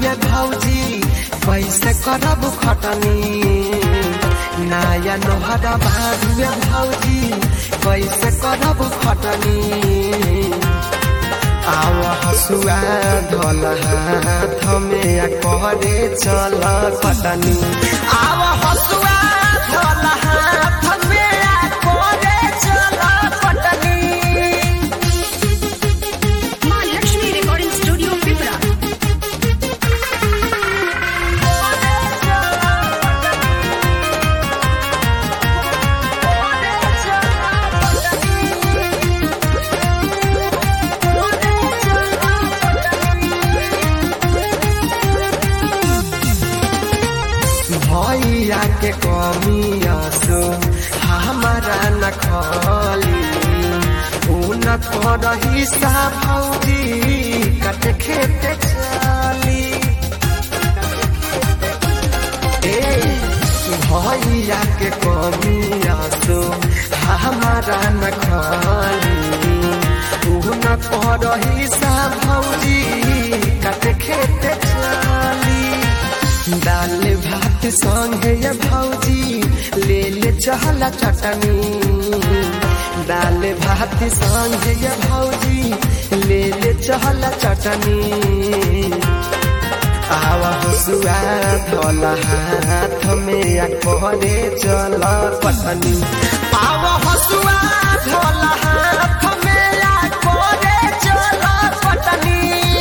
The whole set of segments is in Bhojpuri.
ये भौजी कैसे करब खटनी नया नोहरा बारू ये भौजी कैसे करब खटनी आव हसुआ धल हाथ में करे चल खटनी आव हसुआ धल हाथ में करे चल खटनी। मां लक्ष्मी रिकॉर्डिंग स्टूडियो पिपरा। भैया के कमिया सो हमारा न खली उन कर हिस्सा भौजी कट खेत चली भैया के कमिया सो हमारा न खली उन कर हिस्सा भौजी कट खेत चली दाल भात संगे ये भौजी ले ले चहला चटनी दाल भात संगे ये भौजी ले ले चहला चटनी आव हसुआ धल हाथ में करे चल पटनी आव हसुआ धल हाथ में करे चल पटनी।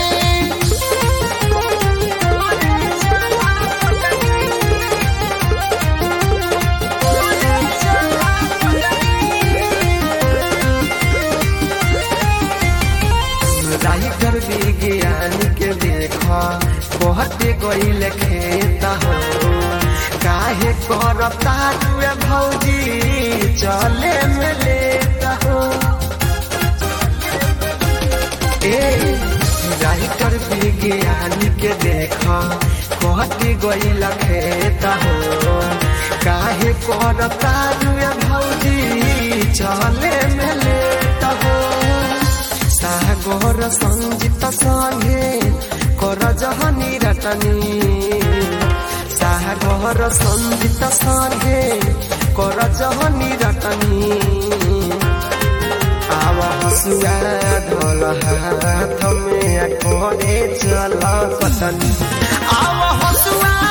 राइटर विज्ञान के देखा कहते गईल खेत हो काहे करता तुए भौजी चले में लेता हो राइटर विज्ञान के देखा कहते गईल खेत हो काहे करता तुए भौजी चले में लेता हो सागर संजित संगे कर जहनी रटनी सागर संजित संगे कर जहनी रटनी आव हसुआ धल हाथ में करे चल पटनी आव हसुआ